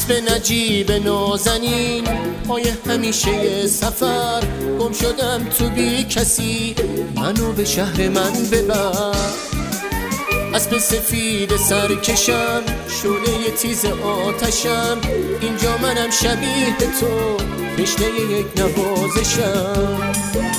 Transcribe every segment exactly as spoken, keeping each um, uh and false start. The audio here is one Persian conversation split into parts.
اسب نجیب نازنین پای همیشه سفر، گم شدم تو بی کسی، منو به شهر من ببر. اسب سفید سرکشم، شعله تیز آتشم، اینجا منم شبیه تو، تشنه یک نوازشم.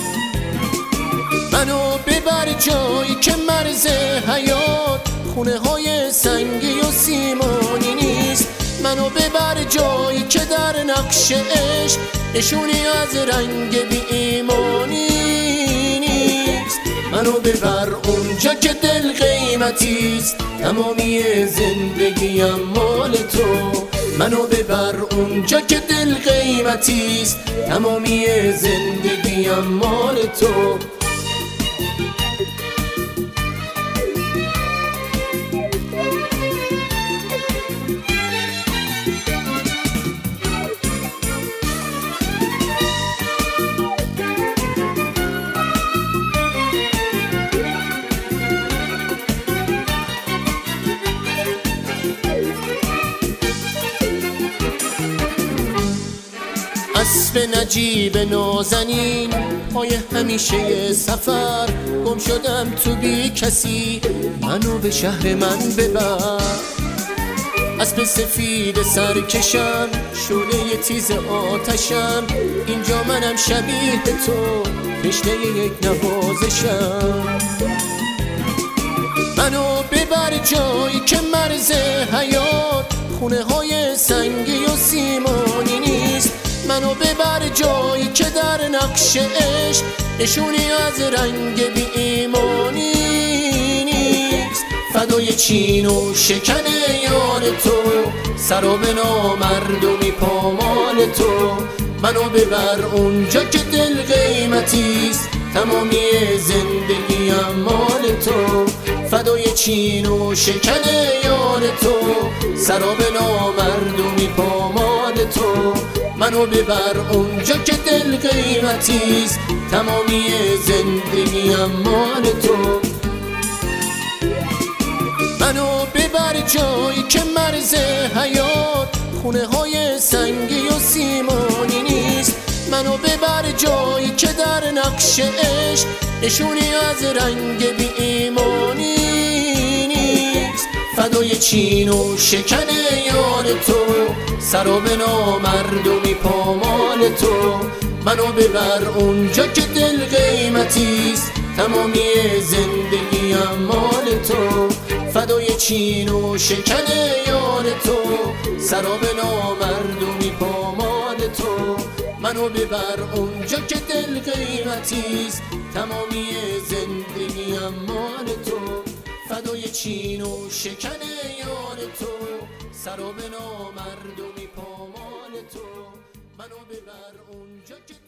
منو ببر جایی که مرز حیات، خونه های سنگی و سیمانی نیست. منو ببر جایی که در نقش عشق نشونی از رنگ بی ایمانی نیست. منو ببر اونجا که دل قیمتیست، تمامی زندگیم مال تو. منو ببر اونجا که دل قیمتیست، تمامی زندگیم مال تو. اسب نجیب نازنین پای همیشه سفر، گم شدم تو بی کسی، منو به شهر من ببر. اسب سفید سرکشم، شعله تیز آتشم، اینجا منم شبیه تو، تشنه یک نوازشم. منو ببر جایی که مرز حیات، خونه های سنگی و سیمانی نیست. منو ببر جایی که در نقش عشق نشونی از رنگ بی ایمانی نیست. فدای چین و شکن یار تو، سراب نامردمی پامال تو. منو ببر اونجا که دل قیمتیست، تمامی زندگیم مال تو. فدای چین و شکن یار تو، سراب نامردمی پامال تو. منو ببر اونجا که دل قیمتیست، تمامی زندگیم مال تو. منو ببر جایی که مرز حیات، خونه های سنگی و سیمانی نیست. منو ببر جایی که در نقش عشق نشونی از رنگ بی ایمانی نیست. فدای چین و شکن یار تو، سراب نامردمی پامال تو. منو ببر اونجا که دل قیمتیست، تمامی زندگیم مال تو. فدای چین و شکن یار تو، سراب نامردمی پامال تو. منو ببر اونجا که دل قیمتیست، تمامی زندگیم مال تو. فدای چین و شکن یار تو، سراب نامردمی پامال تو. منو ببر اونجا که